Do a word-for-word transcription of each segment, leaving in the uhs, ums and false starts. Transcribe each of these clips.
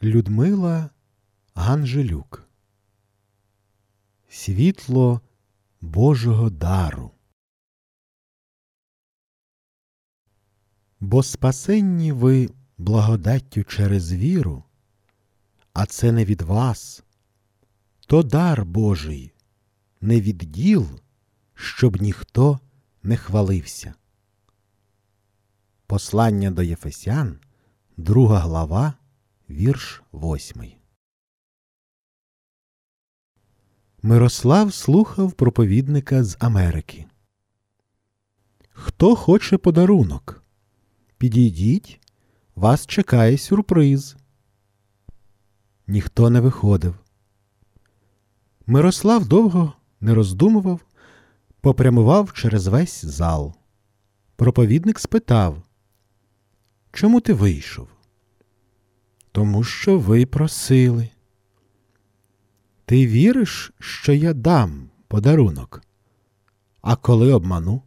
Людмила Ганжелюк. Світло Божого дару. Бо спасенні ви благодаттю через віру, а це не від вас, то дар Божий, не від діл, щоб ніхто не хвалився. Послання до Єфесян, друга глава, вірш восьмий. Мирослав слухав проповідника з Америки. Хто хоче подарунок? Підійдіть, вас чекає сюрприз. Ніхто не виходив. Мирослав довго не роздумував, попрямував через весь зал. Проповідник спитав: чому ти вийшов? Тому що ви просили. Ти віриш, що я дам подарунок? А коли обману?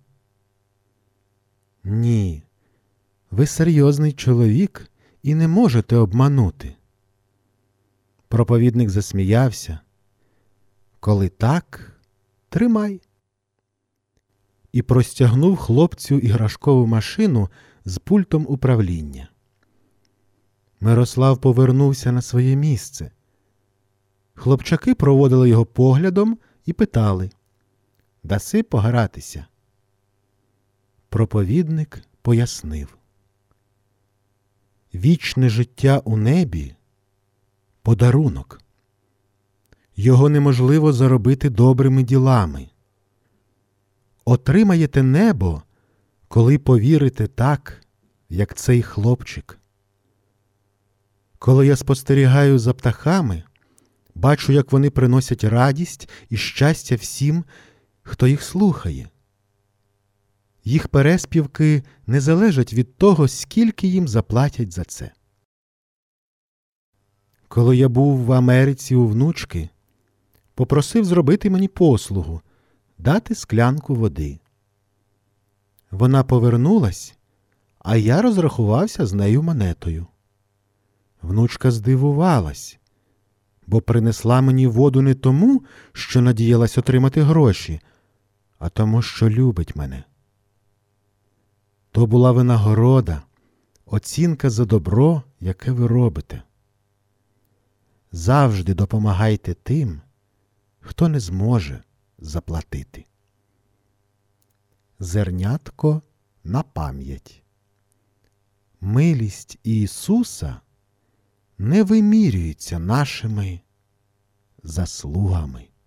Ні, ви серйозний чоловік і не можете обманути. Проповідник засміявся. Коли так, тримай. І простягнув хлопцю іграшкову машину з пультом управління. Мирослав повернувся на своє місце. Хлопчаки проводили його поглядом і питали: «Даси погратися?» Проповідник пояснив: вічне життя у небі – подарунок. Його неможливо заробити добрими ділами. Отримаєте небо, коли повірите так, як цей хлопчик. Коли я спостерігаю за птахами, бачу, як вони приносять радість і щастя всім, хто їх слухає. Їх переспівки не залежать від того, скільки їм заплатять за це. Коли я був в Америці у внучки, попросив зробити мені послугу – дати склянку води. Вона повернулась, а я розрахувався з нею монетою. Внучка здивувалась, бо принесла мені воду не тому, що надіялась отримати гроші, а тому, що любить мене. То була винагорода, оцінка за добро, яке ви робите. Завжди допомагайте тим, хто не зможе заплатити. Зернятко на пам'ять. Милість Ісуса не вимірюється нашими заслугами.